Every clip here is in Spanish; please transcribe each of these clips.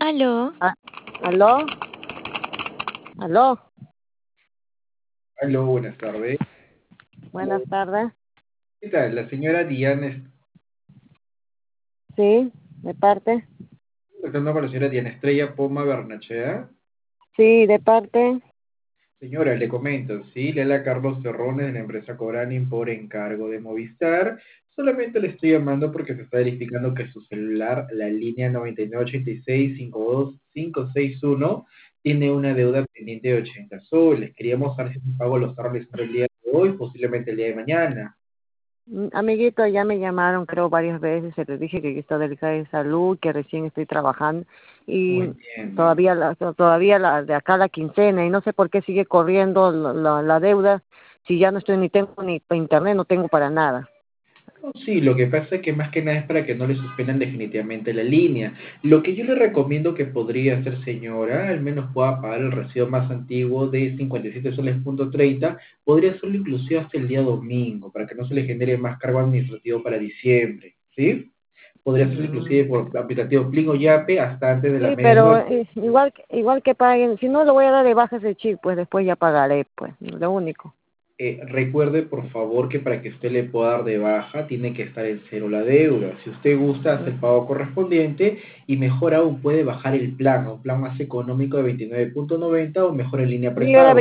Aló, Ah, ¿aló? ¿Aló? Aló, buenas tardes. Buenas tardes. ¿Qué tal? La señora Diana, Sí, de parte. tratando con la señora Diana Estrella Poma Barnachea. Sí, de parte. Señora, le comento, sí, le habla Carlos Terrones de la empresa Cobranin por encargo de Movistar. Solamente le estoy llamando porque se está verificando que su celular, la línea 9986-52561, tiene una deuda pendiente de 80 soles. Queríamos saber si su pago lo está realizando el día de hoy, posiblemente el día de mañana. Amiguito, ya me llamaron creo varias veces, se les dije que yo estoy delicada de salud, que recién estoy trabajando No y entiendo. todavía de acá la quincena y no sé por qué sigue corriendo la deuda si ya no estoy ni tengo ni para internet, no tengo para nada. No, sí, lo que pasa es que más que nada es para que no le suspendan definitivamente la línea. Lo que yo le recomiendo que podría hacer, señora, al menos pueda pagar el recibo más antiguo de 57 soles punto 30, podría hacerlo inclusive hasta el día domingo, para que no se le genere más cargo administrativo para diciembre, ¿sí? Podría hacerlo inclusive Mm. por aplicativo Pling o Yape hasta antes de la Sí, pero medianoche. igual que paguen, si no lo voy a dar de baja ese chip, pues después ya pagaré, pues, lo único. Recuerde, por favor, que para que usted le pueda dar de baja, tiene que estar en cero la deuda. Si usted gusta, hace el pago correspondiente y mejor aún puede bajar el plan, a un plan más económico de 29.90 o mejor en línea Sí, era prepago.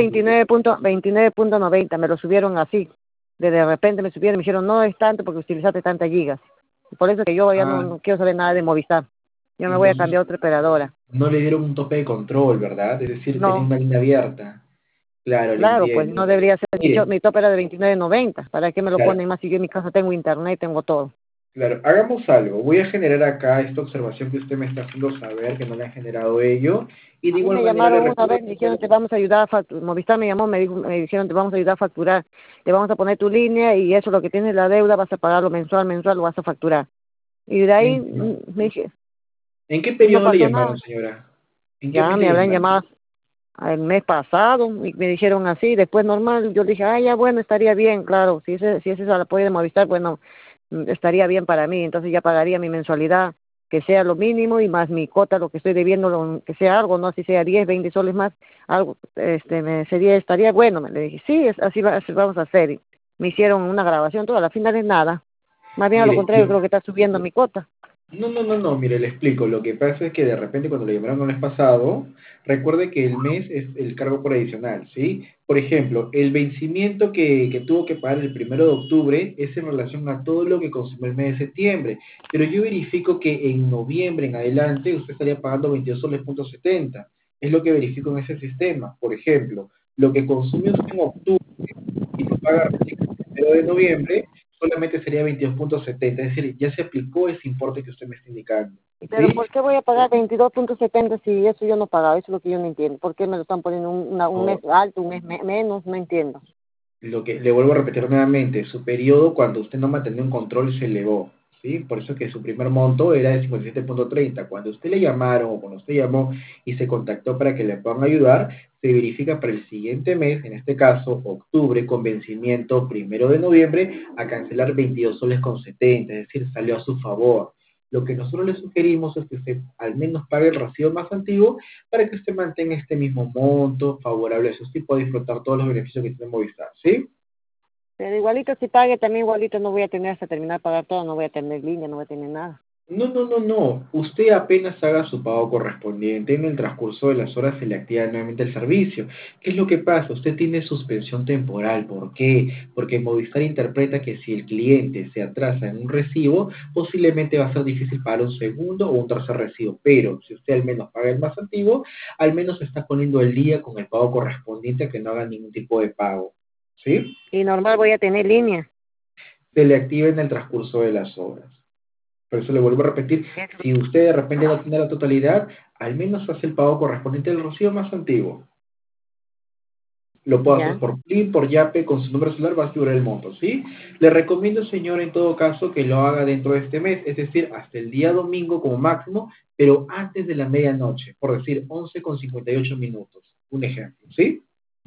29.90, me lo subieron así. De repente me subieron y me dijeron, no es tanto porque utilizaste tantas gigas. Por eso que yo ya Ah, no quiero saber nada de Movistar. Yo me voy a entonces cambiar a otra operadora. no le dieron un tope de control, ¿verdad? Es decir, tenía No, una línea abierta. Claro, le claro, pues entiendo. no debería ser. Mire, Mi tope era de 29.90. ¿Para qué me lo claro, ponen más si yo en mi casa tengo internet, tengo todo? claro, hagamos algo. Voy a generar acá esta observación que usted me está haciendo saber que no le han generado ello. Y de A mí igual me manera le llamaron una recuerdo. vez, me dijeron, te vamos a ayudar a facturar. Movistar me llamó, me dijeron, te vamos a ayudar a facturar. Te vamos a poner tu línea y eso, lo que tienes la deuda, vas a pagarlo mensual, lo vas a facturar. Y de ahí me dije, ¿En qué y no periodo le pasó llamaron, nada. señora? ¿En qué Ya mes me le habrán llamaron? llamado el mes pasado y me dijeron así, después normal, yo dije, ya bueno, estaría bien, claro, si ese es el apoyo de Movistar, bueno, estaría bien para mí, entonces ya pagaría mi mensualidad, que sea lo mínimo y más mi cuota, lo que estoy debiendo, que sea algo, no si sea 10 20 soles más, algo, estaría bueno, me le dije, sí, así vamos a hacer. Y me hicieron una grabación, toda, a la final es nada, más bien a lo Mire, contrario, creo que está subiendo mi cuota. no, mire, le explico. Lo que pasa es que de repente cuando le llamaron el mes pasado, recuerde que el mes es el cargo por adicional, ¿sí? Por ejemplo, el vencimiento que tuvo que pagar el 1 de octubre es en relación a todo lo que consumió el mes de septiembre. Pero yo verifico que en noviembre en adelante usted estaría pagando 22 soles punto 70. Es lo que verifico en ese sistema. Por ejemplo, lo que consumió usted en octubre y lo paga recién el 1 de noviembre, solamente sería 22.70, es decir, ya se aplicó ese importe que usted me está indicando, Pero ¿sí? ¿por qué voy a pagar 22.70 si eso yo no pagaba? Eso es lo que yo no entiendo. ¿Por qué me lo están poniendo un mes O alto, un mes menos? No entiendo. lo que le vuelvo a repetir nuevamente, su periodo cuando usted no mantenía un control se elevó, ¿sí? Por eso que su primer monto era de 57.30. Cuando usted le llamaron o cuando usted llamó y se contactó para que le puedan ayudar, se verifica para el siguiente mes, en este caso octubre, con vencimiento 1 de noviembre, a cancelar 22 soles con 70, es decir, salió a su favor. Lo que nosotros le sugerimos es que usted al menos pague el recibo más antiguo para que usted mantenga este mismo monto favorable a su tipo de disfrutar todos los beneficios que tiene Movistar, ¿sí? Pero igualito si pague, también igualito no voy a tener hasta terminar de pagar todo, no voy a tener línea, no voy a tener nada. No. Usted apenas haga su pago correspondiente, en el transcurso de las horas se le activa nuevamente el servicio. ¿Qué es lo que pasa? Usted tiene suspensión temporal. ¿Por qué? Porque Movistar interpreta que si el cliente se atrasa en un recibo, posiblemente va a ser difícil pagar un segundo o un tercer recibo. Pero si usted al menos paga el más antiguo, al menos se está poniendo el día con el pago correspondiente a que no haga ningún tipo de pago. ¿Sí? Y normal voy a tener línea. Se le activa en el transcurso de las horas. Por eso le vuelvo a repetir, si usted de repente no tiene la totalidad, al menos hace el pago correspondiente del recibo más antiguo. Lo puedo hacer Ya. por PLIN, por YAPE, con su número celular va a figurar el monto, ¿sí? Le recomiendo, señor, en todo caso, que lo haga dentro de este mes, es decir, hasta el día domingo como máximo, pero antes de la medianoche, por decir 11:58. Un ejemplo, ¿sí?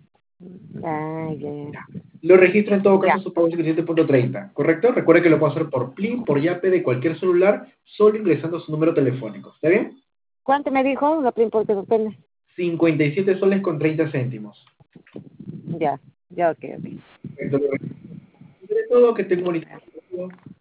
Ya. Lo registro en todo Ya. caso su pago 57.30, ¿correcto? Recuerde que lo puedo hacer por PLIN, por YAPE, de cualquier celular, solo ingresando su número telefónico, ¿está bien? ¿Cuánto me dijo la porque depende? 57 soles con 30 céntimos. Ya, ya, ok, ok. Entonces, sobre todo que tengo bonito.